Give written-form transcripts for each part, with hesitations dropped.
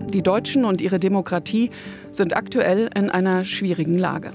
Die Deutschen und ihre Demokratie sind aktuell in einer schwierigen Lage.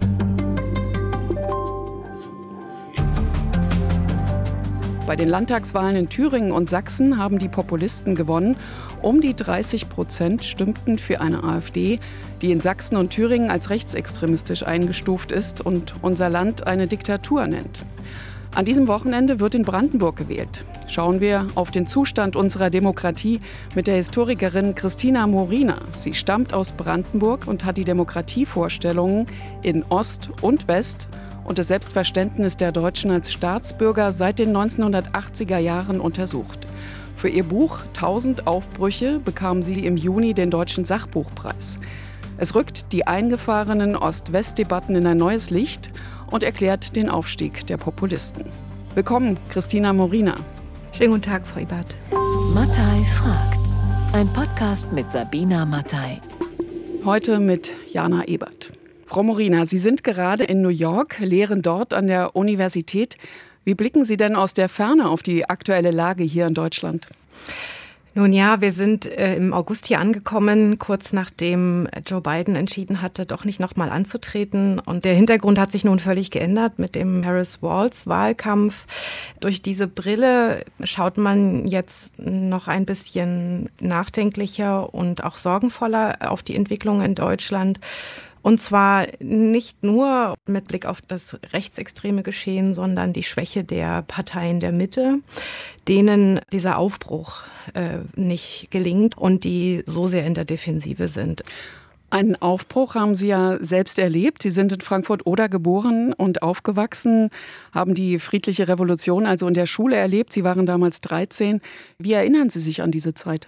Bei den Landtagswahlen in Thüringen und Sachsen haben die Populisten gewonnen. Um die 30% stimmten für eine AfD, die in Sachsen und Thüringen als rechtsextremistisch eingestuft ist und unser Land eine Diktatur nennt. An diesem Wochenende wird in Brandenburg gewählt. Schauen wir auf den Zustand unserer Demokratie mit der Historikerin Christina Morina. Sie stammt aus Brandenburg und hat die Demokratievorstellungen in Ost und West und das Selbstverständnis der Deutschen als Staatsbürger seit den 1980er Jahren untersucht. Für ihr Buch 1000 Aufbrüche bekam sie im Juni den Deutschen Sachbuchpreis. Es rückt die eingefahrenen Ost-West-Debatten in ein neues Licht und erklärt den Aufstieg der Populisten. Willkommen, Christina Morina. Schönen guten Tag, Frau Ebert. Mattei fragt. Ein Podcast mit Sabina Mattei. Heute mit Jana Ebert. Frau Morina, Sie sind gerade in New York, lehren dort an der Universität. Wie blicken Sie denn aus der Ferne auf die aktuelle Lage hier in Deutschland? Nun ja, wir sind im August hier angekommen, kurz nachdem Joe Biden entschieden hatte, doch nicht nochmal anzutreten. Und der Hintergrund hat sich nun völlig geändert mit dem Harris-Walz-Wahlkampf. Durch diese Brille schaut man jetzt noch ein bisschen nachdenklicher und auch sorgenvoller auf die Entwicklung in Deutschland. Und zwar nicht nur mit Blick auf das rechtsextreme Geschehen, sondern die Schwäche der Parteien der Mitte, denen dieser Aufbruch nicht gelingt und die so sehr in der Defensive sind. Einen Aufbruch haben Sie ja selbst erlebt. Sie sind in Frankfurt-Oder geboren und aufgewachsen, haben die friedliche Revolution also in der Schule erlebt. Sie waren damals 13. Wie erinnern Sie sich an diese Zeit?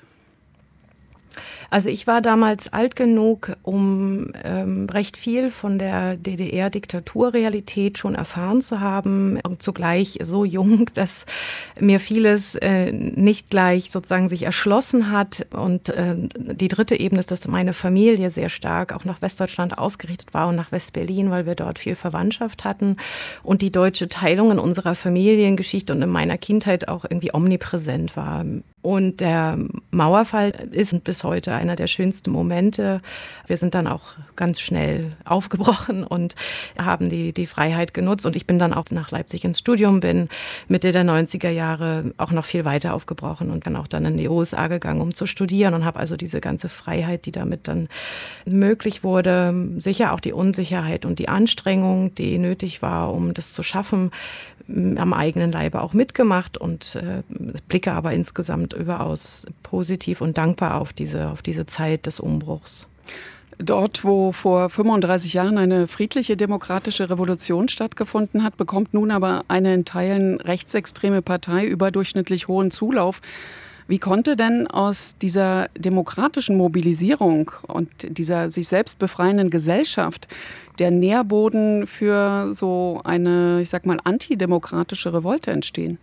Also ich war damals alt genug, um recht viel von der DDR-Diktaturrealität schon erfahren zu haben und zugleich so jung, dass mir vieles nicht gleich sozusagen sich erschlossen hat. Und die dritte Ebene ist, dass meine Familie sehr stark auch nach Westdeutschland ausgerichtet war und nach Westberlin, weil wir dort viel Verwandtschaft hatten und die deutsche Teilung in unserer Familiengeschichte und in meiner Kindheit auch irgendwie omnipräsent war. Und der Mauerfall ist bis heute einer der schönsten Momente. Wir sind dann auch ganz schnell aufgebrochen und haben die Freiheit genutzt. Und ich bin dann auch nach Leipzig ins Studium, bin Mitte der 90er Jahre auch noch viel weiter aufgebrochen und dann in die USA gegangen, um zu studieren und habe also diese ganze Freiheit, die damit dann möglich wurde, sicher auch die Unsicherheit und die Anstrengung, die nötig war, um das zu schaffen, am eigenen Leibe auch mitgemacht und blicke aber insgesamt überaus positiv und dankbar auf diese Zeit des Umbruchs. Dort, wo vor 35 Jahren eine friedliche demokratische Revolution stattgefunden hat, bekommt nun aber eine in Teilen rechtsextreme Partei überdurchschnittlich hohen Zulauf. Wie konnte denn aus dieser demokratischen Mobilisierung und dieser sich selbst befreienden Gesellschaft der Nährboden für so eine, antidemokratische Revolte entstehen?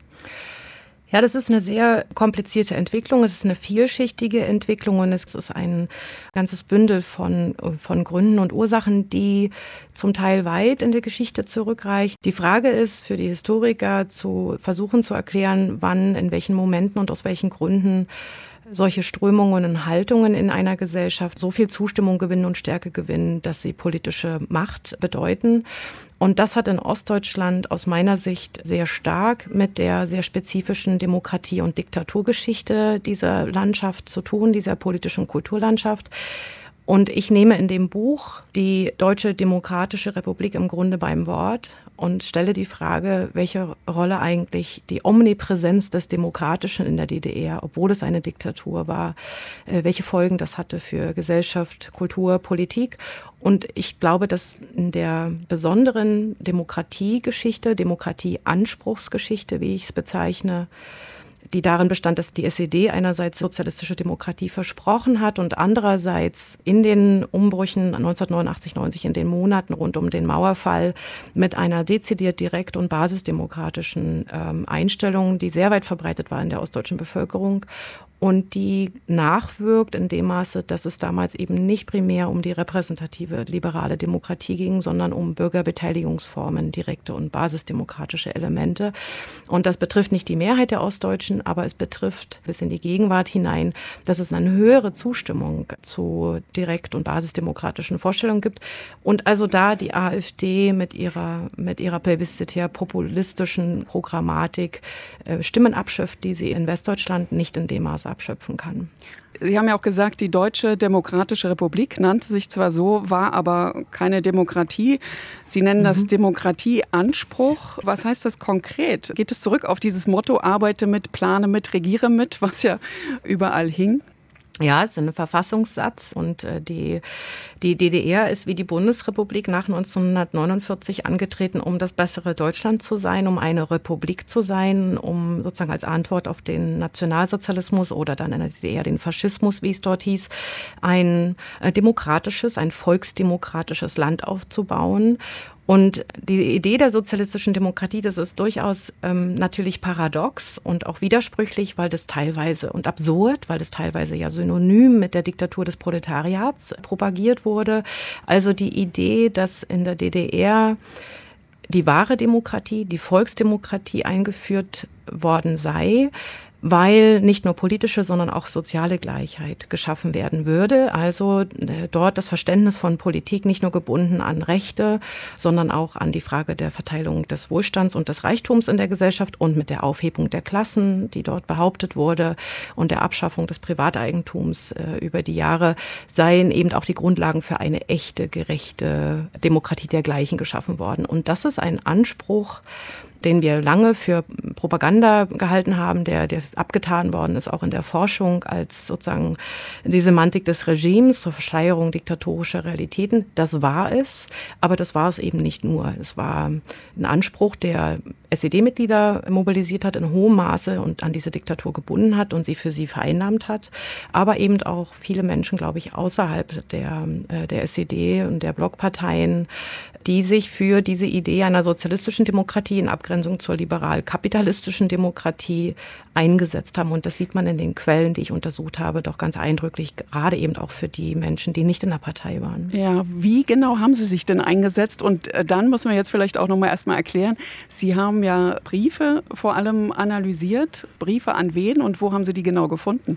Ja, das ist eine sehr komplizierte Entwicklung. Es ist eine vielschichtige Entwicklung und es ist ein ganzes Bündel von Gründen und Ursachen, die zum Teil weit in der Geschichte zurückreicht. Die Frage ist für die Historiker zu versuchen zu erklären, wann, in welchen Momenten und aus welchen Gründen solche Strömungen und Haltungen in einer Gesellschaft so viel Zustimmung gewinnen und Stärke gewinnen, dass sie politische Macht bedeuten. Und das hat in Ostdeutschland aus meiner Sicht sehr stark mit der sehr spezifischen Demokratie- und Diktaturgeschichte dieser Landschaft zu tun, dieser politischen Kulturlandschaft. Und ich nehme in dem Buch die Deutsche Demokratische Republik im Grunde beim Wort und stelle die Frage, welche Rolle eigentlich die Omnipräsenz des Demokratischen in der DDR, obwohl es eine Diktatur war, welche Folgen das hatte für Gesellschaft, Kultur, Politik. Und ich glaube, dass in der besonderen Demokratiegeschichte, Demokratieanspruchsgeschichte, wie ich es bezeichne, die darin bestand, dass die SED einerseits sozialistische Demokratie versprochen hat und andererseits in den Umbrüchen 1989, 90, in den Monaten rund um den Mauerfall mit einer dezidiert direkt- und basisdemokratischen Einstellung, die sehr weit verbreitet war in der ostdeutschen Bevölkerung. und die nachwirkt in dem Maße, dass es damals eben nicht primär um die repräsentative liberale Demokratie ging, sondern um Bürgerbeteiligungsformen, direkte und basisdemokratische Elemente. Und das betrifft nicht die Mehrheit der Ostdeutschen, aber es betrifft bis in die Gegenwart hinein, dass es eine höhere Zustimmung zu direkt- und basisdemokratischen Vorstellungen gibt. Und also da die AfD mit ihrer plebiszitär populistischen Programmatik Stimmen abschöpft, die sie in Westdeutschland nicht in dem Maße abschöpfen kann. Sie haben ja auch gesagt, die Deutsche Demokratische Republik nannte sich zwar so, war aber keine Demokratie. Sie nennen das Demokratieanspruch. Was heißt das konkret? Geht es zurück auf dieses Motto, arbeite mit, plane mit, regiere mit, was ja überall hing? Ja, es ist ein Verfassungssatz und die DDR ist wie die Bundesrepublik nach 1949 angetreten, um das bessere Deutschland zu sein, um eine Republik zu sein, um sozusagen als Antwort auf den Nationalsozialismus oder dann in der DDR den Faschismus, wie es dort hieß, ein demokratisches, ein volksdemokratisches Land aufzubauen. Und die Idee der sozialistischen Demokratie, das ist durchaus natürlich paradox und auch widersprüchlich, weil das teilweise und absurd, weil das teilweise ja synonym mit der Diktatur des Proletariats propagiert wurde. Also die Idee, dass in der DDR die wahre Demokratie, die Volksdemokratie eingeführt worden sei, weil nicht nur politische, sondern auch soziale Gleichheit geschaffen werden würde. Also dort das Verständnis von Politik nicht nur gebunden an Rechte, sondern auch an die Frage der Verteilung des Wohlstands und des Reichtums in der Gesellschaft und mit der Aufhebung der Klassen, die dort behauptet wurde, und der Abschaffung des Privateigentums über die Jahre, seien eben auch die Grundlagen für eine echte, gerechte Demokratie dergleichen geschaffen worden. Und das ist ein Anspruch, den wir lange für Propaganda gehalten haben, der abgetan worden ist, auch in der Forschung als sozusagen die Semantik des Regimes zur Verschleierung diktatorischer Realitäten. Das war es, aber das war es eben nicht nur. Es war ein Anspruch, der SED-Mitglieder mobilisiert hat in hohem Maße und an diese Diktatur gebunden hat und sie für sie vereinnahmt hat, aber eben auch viele Menschen, glaube ich, außerhalb der SED und der Blockparteien, die sich für diese Idee einer sozialistischen Demokratie in Abgrenzung zur liberal-kapitalistischen Demokratie eingesetzt haben. Und das sieht man in den Quellen, die ich untersucht habe, doch ganz eindrücklich, gerade eben auch für die Menschen, die nicht in der Partei waren. Ja, wie genau haben Sie sich denn eingesetzt? Und dann müssen wir jetzt vielleicht auch noch mal erstmal erklären, Sie haben ja Briefe vor allem analysiert. Briefe an wen und wo haben Sie die genau gefunden?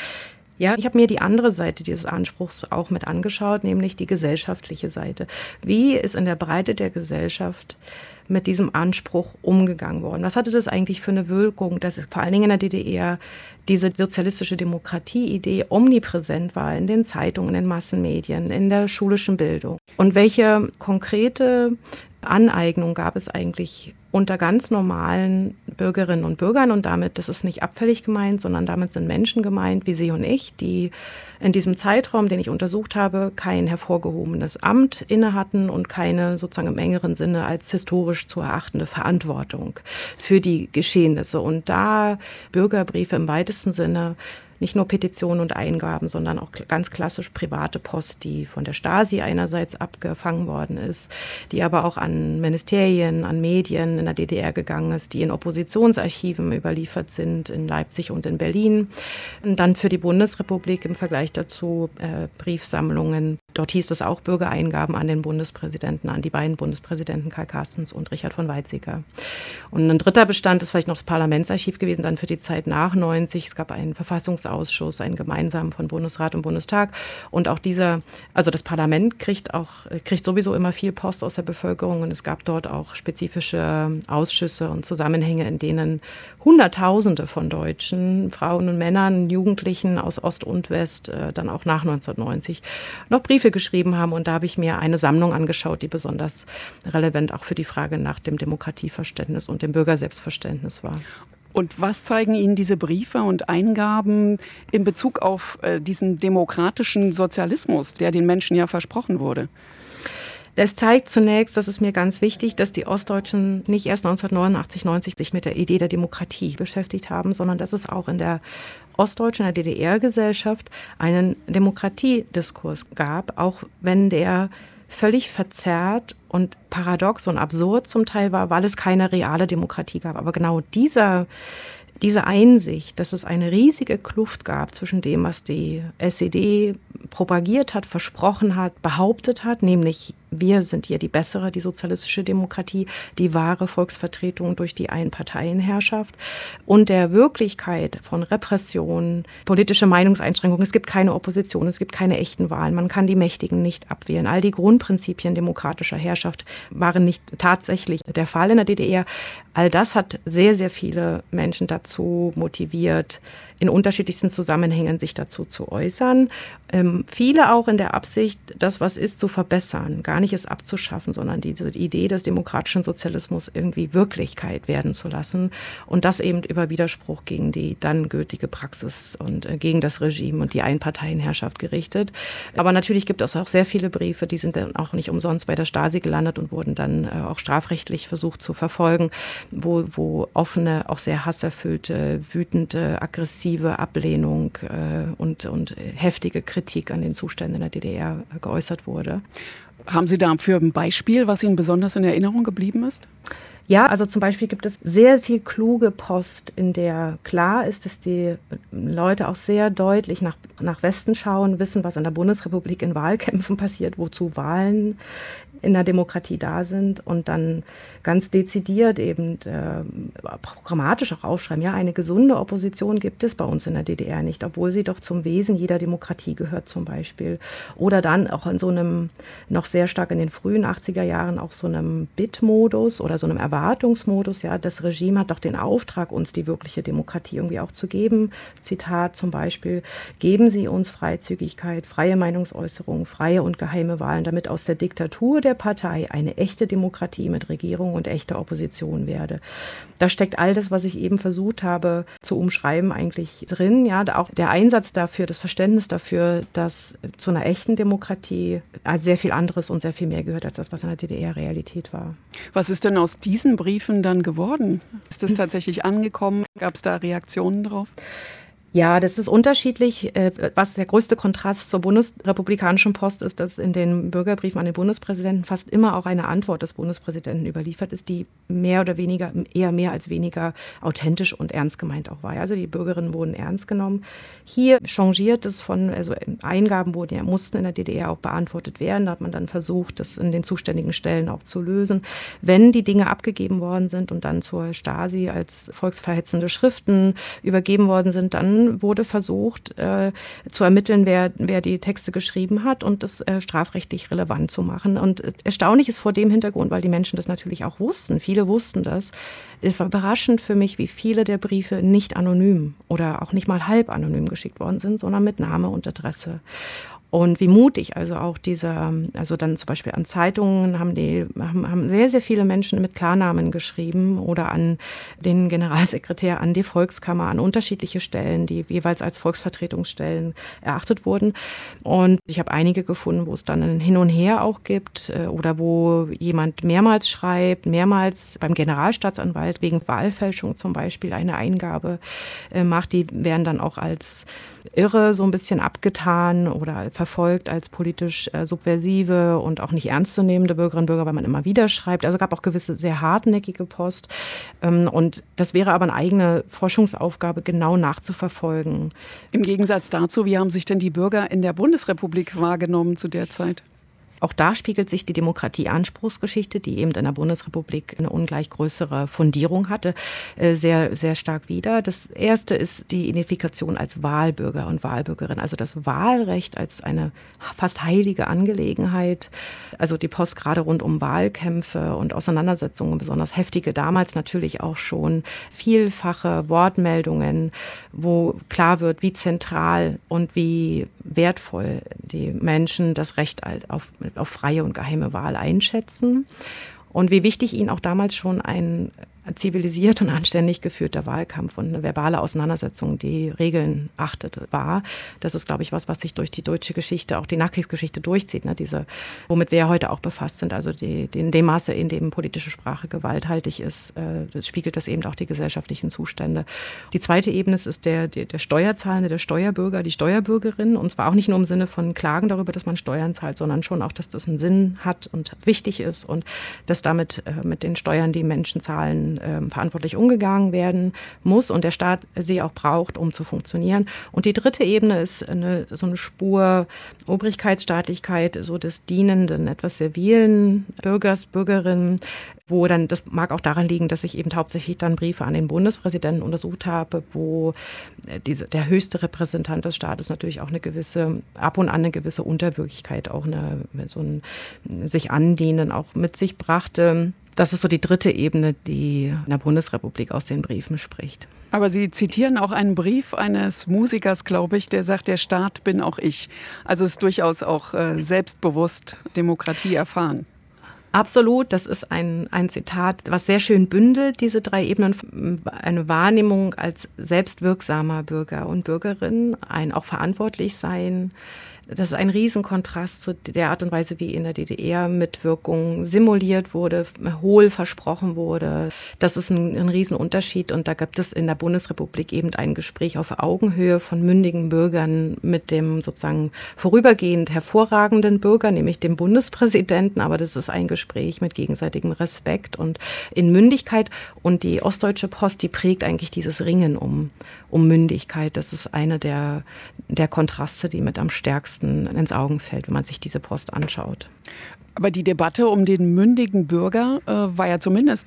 Ja, ich habe mir die andere Seite dieses Anspruchs auch mit angeschaut, nämlich die gesellschaftliche Seite. Wie ist in der Breite der Gesellschaft mit diesem Anspruch umgegangen worden? Was hatte das eigentlich für eine Wirkung, dass vor allen Dingen in der DDR diese sozialistische Demokratie-Idee omnipräsent war in den Zeitungen, in den Massenmedien, in der schulischen Bildung? Und welche konkrete Aneignung gab es eigentlich unter ganz normalen Bürgerinnen und Bürgern? Und damit, das ist nicht abfällig gemeint, sondern damit sind Menschen gemeint, wie Sie und ich, die in diesem Zeitraum, den ich untersucht habe, kein hervorgehobenes Amt inne hatten und keine sozusagen im engeren Sinne als historisch zu erachtende Verantwortung für die Geschehnisse. Und da Bürgerbriefe im weitesten Sinne, nicht nur Petitionen und Eingaben, sondern auch ganz klassisch private Post, die von der Stasi einerseits abgefangen worden ist, die aber auch an Ministerien, an Medien in der DDR gegangen ist, die in Oppositionsarchiven überliefert sind, in Leipzig und in Berlin. Und dann für die Bundesrepublik im Vergleich dazu Briefsammlungen. Dort hieß es auch Bürgereingaben an den Bundespräsidenten, an die beiden Bundespräsidenten Karl Carstens und Richard von Weizsäcker. Und ein dritter Bestand ist vielleicht noch das Parlamentsarchiv gewesen, dann für die Zeit nach 90. Es gab einen Verfassungsausschuss, einen gemeinsamen von Bundesrat und Bundestag. Und auch also das Parlament kriegt sowieso immer viel Post aus der Bevölkerung. Und es gab dort auch spezifische Ausschüsse und Zusammenhänge, in denen Hunderttausende von Deutschen, Frauen und Männern, Jugendlichen aus Ost und West, dann auch nach 1990, noch Briefe geschrieben haben. Und da habe ich mir eine Sammlung angeschaut, die besonders relevant auch für die Frage nach dem Demokratieverständnis und dem Bürgerselbstverständnis war. Und was zeigen Ihnen diese Briefe und Eingaben in Bezug auf diesen demokratischen Sozialismus, der den Menschen ja versprochen wurde? Es zeigt zunächst, das ist mir ganz wichtig, dass die Ostdeutschen nicht erst 1989, 90 sich mit der Idee der Demokratie beschäftigt haben, sondern dass es auch in der ostdeutschen, in der DDR-Gesellschaft einen Demokratiediskurs gab, auch wenn der völlig verzerrt und paradox und absurd zum Teil war, weil es keine reale Demokratie gab. Aber genau dieser diese Einsicht, dass es eine riesige Kluft gab zwischen dem, was die SED propagiert hat, versprochen hat, behauptet hat, nämlich wir sind hier die bessere, die sozialistische Demokratie, die wahre Volksvertretung durch die Einparteienherrschaft und der Wirklichkeit von Repression, politische Meinungseinschränkungen. Es gibt keine Opposition, es gibt keine echten Wahlen, man kann die Mächtigen nicht abwählen. All die Grundprinzipien demokratischer Herrschaft waren nicht tatsächlich der Fall in der DDR. All das hat sehr, sehr viele Menschen dazu motiviert, in unterschiedlichsten Zusammenhängen sich dazu zu äußern. Viele auch in der Absicht, das, was ist, zu verbessern, gar nicht es abzuschaffen, sondern diese Idee des demokratischen Sozialismus irgendwie Wirklichkeit werden zu lassen und das eben über Widerspruch gegen die dann gültige Praxis und gegen das Regime und die Einparteienherrschaft gerichtet. Aber natürlich gibt es auch sehr viele Briefe, die sind dann auch nicht umsonst bei der Stasi gelandet und wurden dann auch strafrechtlich versucht zu verfolgen, wo offene, auch sehr hasserfüllte, wütende, aggressive Ablehnung und heftige Kritik an den Zuständen in der DDR geäußert wurde. Haben Sie dafür ein Beispiel, was Ihnen besonders in Erinnerung geblieben ist? Ja, also zum Beispiel gibt es sehr viel kluge Post, in der klar ist, dass die Leute auch sehr deutlich nach Westen schauen, wissen, was in der Bundesrepublik in Wahlkämpfen passiert, wozu Wahlen in der Demokratie da sind und dann ganz dezidiert eben programmatisch auch aufschreiben, ja, eine gesunde Opposition gibt es bei uns in der DDR nicht, obwohl sie doch zum Wesen jeder Demokratie gehört zum Beispiel. Oder dann auch in so einem, noch sehr stark in den frühen 80er Jahren, auch so einem Bittmodus oder so einem Erwartungsmodus, ja, das Regime hat doch den Auftrag, uns die wirkliche Demokratie irgendwie auch zu geben. Zitat zum Beispiel, geben Sie uns Freizügigkeit, freie Meinungsäußerung, freie und geheime Wahlen, damit aus der Diktatur der Partei eine echte Demokratie mit Regierung und echter Opposition werde. Da steckt all das, was ich eben versucht habe zu umschreiben, eigentlich drin. Ja, auch der Einsatz dafür, das Verständnis dafür, dass zu einer echten Demokratie sehr viel anderes und sehr viel mehr gehört als das, was in der DDR Realität war. Was ist denn aus diesen Briefen dann geworden? Ist das tatsächlich angekommen? Gab es da Reaktionen drauf? Ja, das ist unterschiedlich. Was der größte Kontrast zur bundesrepublikanischen Post ist, dass in den Bürgerbriefen an den Bundespräsidenten fast immer auch eine Antwort des Bundespräsidenten überliefert ist, die mehr oder weniger, eher mehr als weniger authentisch und ernst gemeint auch war. Also die Bürgerinnen wurden ernst genommen. Hier changiert es also Eingaben wurden ja, mussten in der DDR auch beantwortet werden. Da hat man dann versucht, das in den zuständigen Stellen auch zu lösen. Wenn die Dinge abgegeben worden sind und dann zur Stasi als volksverhetzende Schriften übergeben worden sind, dann wurde versucht zu ermitteln, wer die Texte geschrieben hat und das strafrechtlich relevant zu machen. Und erstaunlich ist vor dem Hintergrund, weil die Menschen das natürlich auch wussten, viele wussten das, es war überraschend für mich, wie viele der Briefe nicht anonym oder auch nicht mal halb anonym geschickt worden sind, sondern mit Name und Adresse. Und wie mutig also auch also dann zum Beispiel an Zeitungen haben sehr, sehr viele Menschen mit Klarnamen geschrieben oder an den Generalsekretär, an die Volkskammer, an unterschiedliche Stellen, die jeweils als Volksvertretungsstellen erachtet wurden. Und ich habe einige gefunden, wo es dann ein Hin und Her auch gibt oder wo jemand mehrmals schreibt, mehrmals beim Generalstaatsanwalt wegen Wahlfälschung zum Beispiel eine Eingabe macht. Die werden dann auch als irre so ein bisschen abgetan oder verfolgt als politisch subversive und auch nicht ernstzunehmende Bürgerinnen und Bürger, weil man immer wieder schreibt. Also gab auch gewisse sehr hartnäckige Post. Und das wäre aber eine eigene Forschungsaufgabe, genau nachzuverfolgen. Im Gegensatz dazu, wie haben sich denn die Bürger in der Bundesrepublik wahrgenommen zu der Zeit? Auch da spiegelt sich die Demokratie-Anspruchsgeschichte, die eben in der Bundesrepublik eine ungleich größere Fundierung hatte, sehr, sehr stark wider. Das erste ist die Identifikation als Wahlbürger und Wahlbürgerin, also das Wahlrecht als eine fast heilige Angelegenheit. Also die Post gerade rund um Wahlkämpfe und Auseinandersetzungen, besonders heftige, damals natürlich auch schon vielfache Wortmeldungen, wo klar wird, wie zentral und wie wertvoll die Menschen das Recht auf freie und geheime Wahl einschätzen und wie wichtig ihnen auch damals schon ein zivilisiert und anständig geführter Wahlkampf und eine verbale Auseinandersetzung, die Regeln achtete, war. Das ist, glaube ich, was sich durch die deutsche Geschichte, auch die Nachkriegsgeschichte durchzieht, ne? Womit wir ja heute auch befasst sind, also in dem Maße, in dem politische Sprache gewalthaltig ist, das spiegelt das eben auch die gesellschaftlichen Zustände. Die zweite Ebene ist der Steuerzahlende, der Steuerbürger, die Steuerbürgerin, und zwar auch nicht nur im Sinne von Klagen darüber, dass man Steuern zahlt, sondern schon auch, dass das einen Sinn hat und wichtig ist und dass damit mit den Steuern, die Menschen zahlen, denen verantwortlich umgegangen werden muss und der Staat sie auch braucht, um zu funktionieren. Und die dritte Ebene ist so eine Spur Obrigkeitsstaatlichkeit, so des dienenden, etwas servilen Bürgers, Bürgerinnen, wo dann, das mag auch daran liegen, dass ich eben hauptsächlich dann Briefe an den Bundespräsidenten untersucht habe, wo der höchste Repräsentant des Staates natürlich auch ab und an eine gewisse Unterwürfigkeit, auch sich andienen auch mit sich brachte. Das ist so die dritte Ebene, die in der Bundesrepublik aus den Briefen spricht. Aber Sie zitieren auch einen Brief eines Musikers, glaube ich, der sagt, der Staat bin auch ich. Also ist durchaus auch selbstbewusst Demokratie erfahren. Absolut, das ist ein Zitat, was sehr schön bündelt, diese drei Ebenen. Eine Wahrnehmung als selbstwirksamer Bürger und Bürgerin, ein auch verantwortlich sein. Das ist ein Riesenkontrast zu der Art und Weise, wie in der DDR Mitwirkung simuliert wurde, hohl versprochen wurde. Das ist ein Riesenunterschied und da gibt es in der Bundesrepublik eben ein Gespräch auf Augenhöhe von mündigen Bürgern mit dem sozusagen vorübergehend hervorragenden Bürger, nämlich dem Bundespräsidenten, aber das ist ein Gespräch mit gegenseitigem Respekt und in Mündigkeit und die Ostdeutsche Post, die prägt eigentlich dieses Ringen um Mündigkeit. Das ist eine der Kontraste, die mit am stärksten ins Auge fällt, wenn man sich diese Post anschaut. Aber die Debatte um den mündigen Bürger war ja zumindest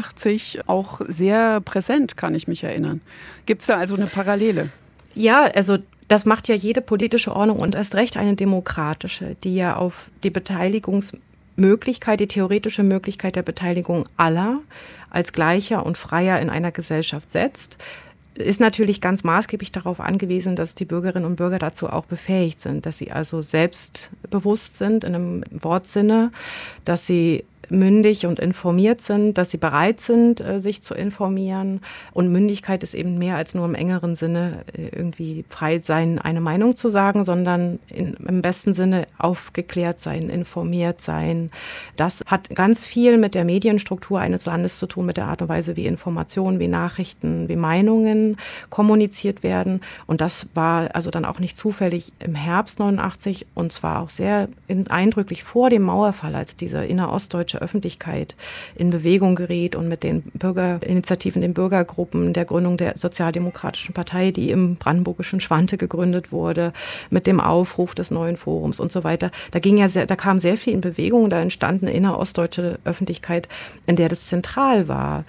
89 auch sehr präsent, kann ich mich erinnern. Gibt es da also eine Parallele? Ja, also das macht ja jede politische Ordnung und erst recht eine demokratische, die ja auf die Beteiligungsmöglichkeit, die theoretische Möglichkeit der Beteiligung aller als gleicher und freier in einer Gesellschaft setzt. Ist natürlich ganz maßgeblich darauf angewiesen, dass die Bürgerinnen und Bürger dazu auch befähigt sind, dass sie also selbstbewusst sind in einem Wortsinne, dass sie mündig und informiert sind, dass sie bereit sind, sich zu informieren. Und Mündigkeit ist eben mehr als nur im engeren Sinne irgendwie frei sein, eine Meinung zu sagen, sondern im besten Sinne aufgeklärt sein, informiert sein. Das hat ganz viel mit der Medienstruktur eines Landes zu tun, mit der Art und Weise, wie Informationen, wie Nachrichten, wie Meinungen kommuniziert werden. Und das war also dann auch nicht zufällig im Herbst 89 und zwar auch sehr eindrücklich vor dem Mauerfall, als diese innerostdeutsche Öffentlichkeit in Bewegung gerät und mit den Bürgerinitiativen, den Bürgergruppen, der Gründung der Sozialdemokratischen Partei, die im brandenburgischen Schwante gegründet wurde, mit dem Aufruf des neuen Forums und so weiter. Da kam sehr viel in Bewegung, da entstand eine innerostdeutsche Öffentlichkeit, in der das zentral war,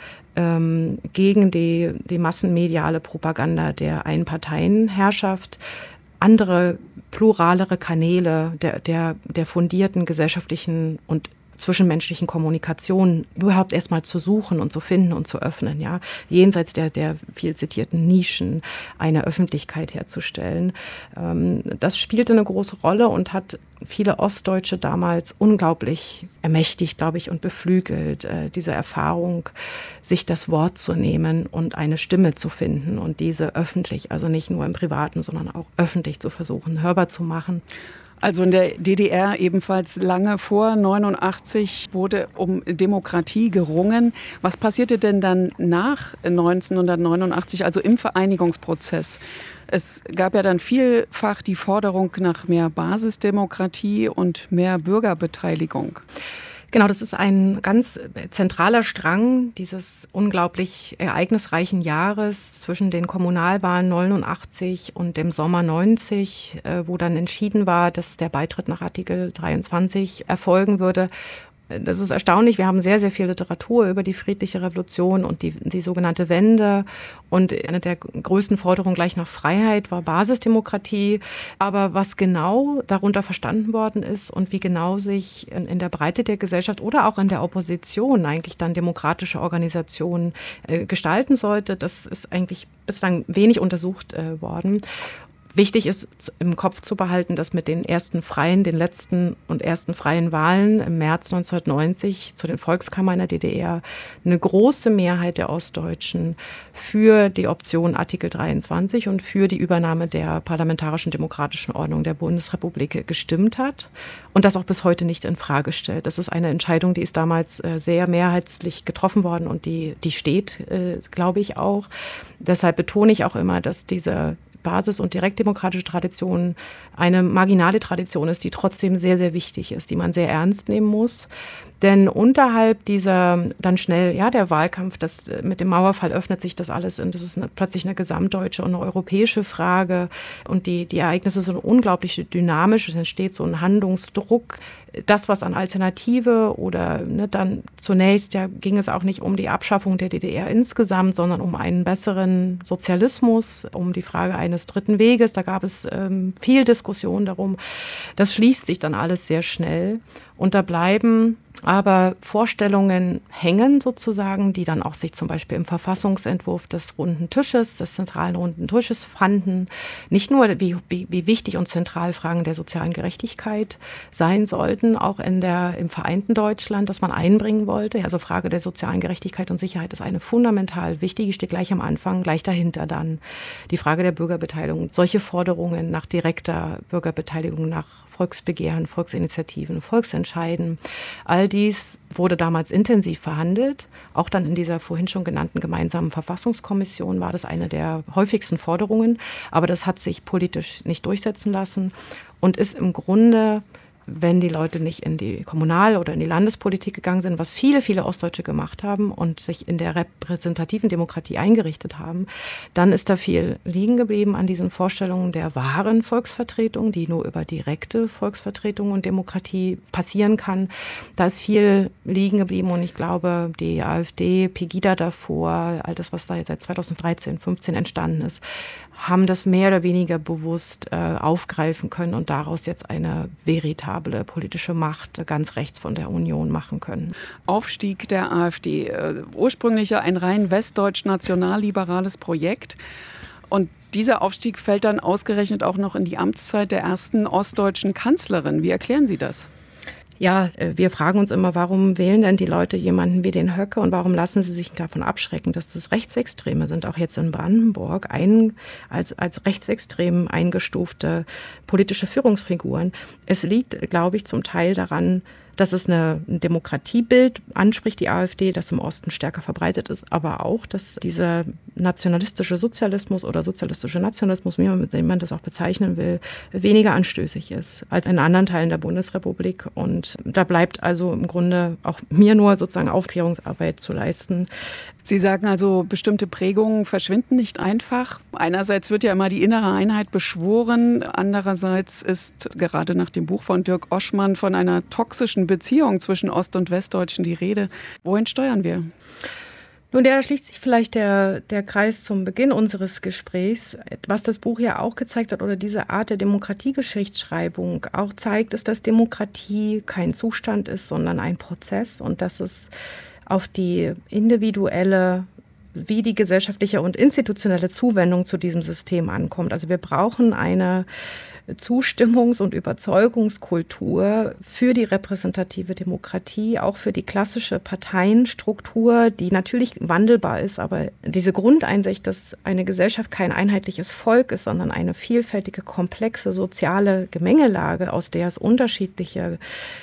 gegen die massenmediale Propaganda der Einparteienherrschaft, andere pluralere Kanäle der fundierten gesellschaftlichen und zwischenmenschlichen Kommunikation überhaupt erstmal zu suchen und zu finden und zu öffnen, ja, jenseits der viel zitierten Nischen eine Öffentlichkeit herzustellen. Das spielte eine große Rolle und hat viele Ostdeutsche damals unglaublich ermächtigt, glaube ich, und beflügelt, diese Erfahrung, sich das Wort zu nehmen und eine Stimme zu finden und diese öffentlich, also nicht nur im Privaten, sondern auch öffentlich zu versuchen, hörbar zu machen. Also in der DDR ebenfalls lange vor 89 wurde um Demokratie gerungen. Was passierte denn dann nach 1989, also im Vereinigungsprozess? Es gab ja dann vielfach die Forderung nach mehr Basisdemokratie und mehr Bürgerbeteiligung. Genau, das ist ein ganz zentraler Strang dieses unglaublich ereignisreichen Jahres zwischen den Kommunalwahlen 89 und dem Sommer 90, wo dann entschieden war, dass der Beitritt nach Artikel 23 erfolgen würde. Das ist erstaunlich. Wir haben sehr, sehr viel Literatur über die friedliche Revolution und die sogenannte Wende. Und eine der größten Forderungen gleich nach Freiheit war Basisdemokratie. Aber was genau darunter verstanden worden ist und wie genau sich in der Breite der Gesellschaft oder auch in der Opposition eigentlich dann demokratische Organisationen gestalten sollte, das ist eigentlich bislang wenig untersucht worden. Wichtig ist im Kopf zu behalten, dass mit den letzten und ersten freien Wahlen im März 1990 zu den Volkskammern in der DDR eine große Mehrheit der Ostdeutschen für die Option Artikel 23 und für die Übernahme der parlamentarischen demokratischen Ordnung der Bundesrepublik gestimmt hat und das auch bis heute nicht in Frage stellt. Das ist eine Entscheidung, die ist damals sehr mehrheitlich getroffen worden und die steht, glaube ich, auch. Deshalb betone ich auch immer, dass diese Basis- und direktdemokratische Tradition eine marginale Tradition ist, die trotzdem sehr, sehr wichtig ist, die man sehr ernst nehmen muss. Denn unterhalb dieser dann schnell, der Wahlkampf, mit dem Mauerfall öffnet sich das alles und das ist plötzlich eine gesamtdeutsche und eine europäische Frage und die Ereignisse sind unglaublich dynamisch, es entsteht so ein Handlungsdruck. Das, was an Alternative oder dann zunächst ging es auch nicht um die Abschaffung der DDR insgesamt, sondern um einen besseren Sozialismus, um die Frage eines dritten Weges. Da gab es viel Diskussion darum. Das schließt sich dann alles sehr schnell. Und da bleiben aber Vorstellungen hängen sozusagen, die dann auch sich zum Beispiel im Verfassungsentwurf des zentralen runden Tisches fanden. Nicht nur, wie wichtig und zentral Fragen der sozialen Gerechtigkeit sein sollten, auch im vereinten Deutschland, das man einbringen wollte. Also Frage der sozialen Gerechtigkeit und Sicherheit ist eine fundamental wichtige, steht gleich am Anfang, gleich dahinter dann die Frage der Bürgerbeteiligung. Solche Forderungen nach direkter Bürgerbeteiligung, nach Volksbegehren, Volksinitiativen, Volksentscheiden. All dies wurde damals intensiv verhandelt. Auch dann in dieser vorhin schon genannten gemeinsamen Verfassungskommission war das eine der häufigsten Forderungen. Aber das hat sich politisch nicht durchsetzen lassen und ist im Grunde, wenn die Leute nicht in die Kommunal- oder in die Landespolitik gegangen sind, was viele, viele Ostdeutsche gemacht haben und sich in der repräsentativen Demokratie eingerichtet haben, dann ist da viel liegen geblieben an diesen Vorstellungen der wahren Volksvertretung, die nur über direkte Volksvertretung und Demokratie passieren kann. Da ist viel liegen geblieben und ich glaube, die AfD, Pegida davor, all das, was da jetzt seit 2013, 2015 entstanden ist, haben das mehr oder weniger bewusst aufgreifen können und daraus jetzt eine veritable politische Macht ganz rechts von der Union machen können. Aufstieg der AfD, ursprünglich ja ein rein westdeutsch-nationalliberales Projekt. Und dieser Aufstieg fällt dann ausgerechnet auch noch in die Amtszeit der ersten ostdeutschen Kanzlerin. Wie erklären Sie das? Ja, wir fragen uns immer, warum wählen denn die Leute jemanden wie den Höcke und warum lassen sie sich davon abschrecken, dass das Rechtsextreme sind, auch jetzt in Brandenburg, als rechtsextrem eingestufte politische Führungsfiguren. Es liegt, glaube ich, zum Teil daran, dass es ein Demokratiebild anspricht, die AfD, das im Osten stärker verbreitet ist, aber auch, dass dieser nationalistische Sozialismus oder sozialistische Nationalismus, wie man das auch bezeichnen will, weniger anstößig ist als in anderen Teilen der Bundesrepublik. Und da bleibt also im Grunde auch mir nur sozusagen Aufklärungsarbeit zu leisten. Sie sagen also, bestimmte Prägungen verschwinden nicht einfach. Einerseits wird ja immer die innere Einheit beschworen, andererseits ist gerade nach dem Buch von Dirk Oschmann von einer toxischen Beziehung zwischen Ost- und Westdeutschen die Rede. Wohin steuern wir? Nun, da schließt sich vielleicht der Kreis zum Beginn unseres Gesprächs. Was das Buch ja auch gezeigt hat oder diese Art der Demokratiegeschichtsschreibung auch zeigt, ist, dass Demokratie kein Zustand ist, sondern ein Prozess und dass es auf die individuelle wie die gesellschaftliche und institutionelle Zuwendung zu diesem System ankommt. Also wir brauchen eine Zustimmungs- und Überzeugungskultur für die repräsentative Demokratie, auch für die klassische Parteienstruktur, die natürlich wandelbar ist, aber diese Grundeinsicht, dass eine Gesellschaft kein einheitliches Volk ist, sondern eine vielfältige, komplexe soziale Gemengelage, aus der es unterschiedliche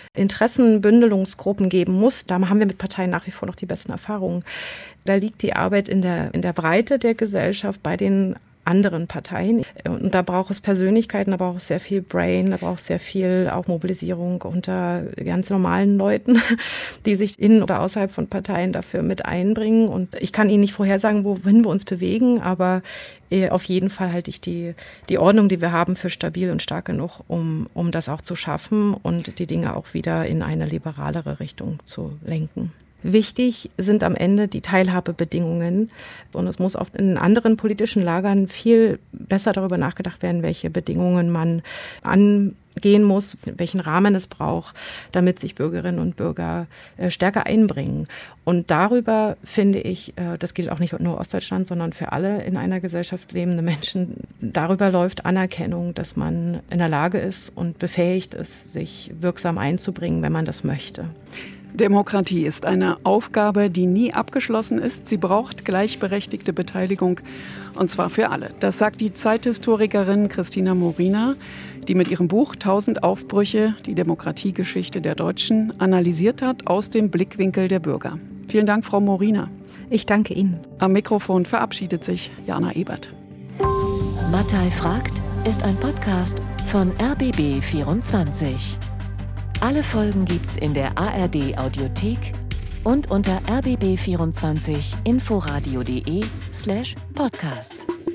Interessenbündelungsgruppen geben muss, da haben wir mit Parteien nach wie vor noch die besten Erfahrungen. Da liegt die Arbeit in der Breite der Gesellschaft bei den anderen Parteien. Und da braucht es Persönlichkeiten, da braucht es sehr viel Brain, da braucht es sehr viel auch Mobilisierung unter ganz normalen Leuten, die sich in oder außerhalb von Parteien dafür mit einbringen. Und ich kann Ihnen nicht vorhersagen, wohin wir uns bewegen, aber auf jeden Fall halte ich die Ordnung, die wir haben, für stabil und stark genug, um das auch zu schaffen und die Dinge auch wieder in eine liberalere Richtung zu lenken. Wichtig sind am Ende die Teilhabebedingungen. Und es muss oft in anderen politischen Lagern viel besser darüber nachgedacht werden, welche Bedingungen man angehen muss, welchen Rahmen es braucht, damit sich Bürgerinnen und Bürger stärker einbringen. Und darüber finde ich, das gilt auch nicht nur Ostdeutschland, sondern für alle in einer Gesellschaft lebende Menschen, darüber läuft Anerkennung, dass man in der Lage ist und befähigt ist, sich wirksam einzubringen, wenn man das möchte. Demokratie ist eine Aufgabe, die nie abgeschlossen ist. Sie braucht gleichberechtigte Beteiligung, und zwar für alle. Das sagt die Zeithistorikerin Christina Morina, die mit ihrem Buch 1000 Aufbrüche, die Demokratiegeschichte der Deutschen, analysiert hat aus dem Blickwinkel der Bürger. Vielen Dank, Frau Morina. Ich danke Ihnen. Am Mikrofon verabschiedet sich Jana Ebert. Mattei fragt ist ein Podcast von RBB 24. Alle Folgen gibt's in der ARD Audiothek und unter rbb24inforadio.de/podcasts.